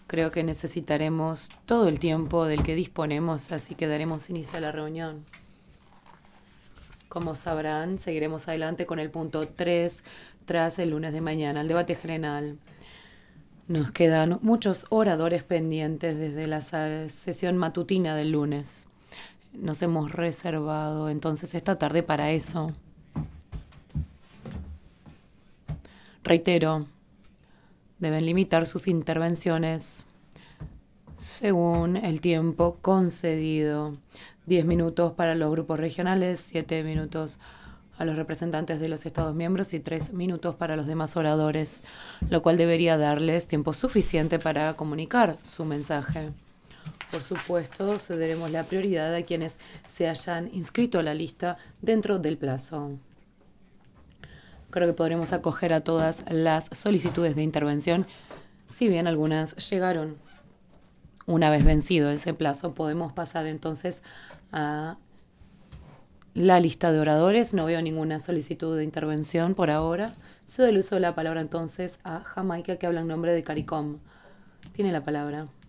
Creo que necesitaremos todo el tiempo del que disponemos, así que daremos inicio a la reunión. Como sabrán, seguiremos adelante con el punto 3 tras el lunes de mañana, el debate general. Nos quedan muchos oradores pendientes desde la sesión matutina del lunes. Nos hemos reservado entonces esta tarde para eso. Reitero, deben limitar sus intervenciones según el tiempo concedido. 10 minutos para los grupos regionales, 7 minutos a los representantes de los Estados miembros y 3 minutos para los demás oradores, lo cual debería darles tiempo suficiente para comunicar su mensaje. Por supuesto, cederemos la prioridad a quienes se hayan inscrito a la lista dentro del plazo. Creo que podremos acoger a todas las solicitudes de intervención, si bien algunas llegaron una vez vencido ese plazo. Podemos pasar entonces a la lista de oradores. No veo ninguna solicitud de intervención por ahora. Cedo el uso de la palabra entonces a Jamaica, que habla en nombre de CARICOM. Tiene la palabra.